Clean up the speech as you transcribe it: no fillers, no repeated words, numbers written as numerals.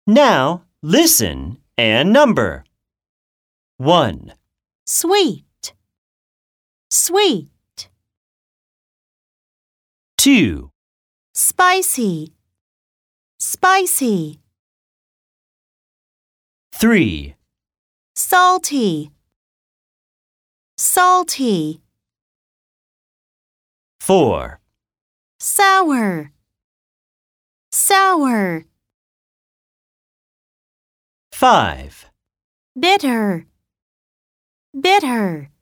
Now, listen and number. 1, Sweet, sweet. 2, Spicy, spicy. 3, Salty, salty. 4, Sour, sour. 5. Bitter, bitter.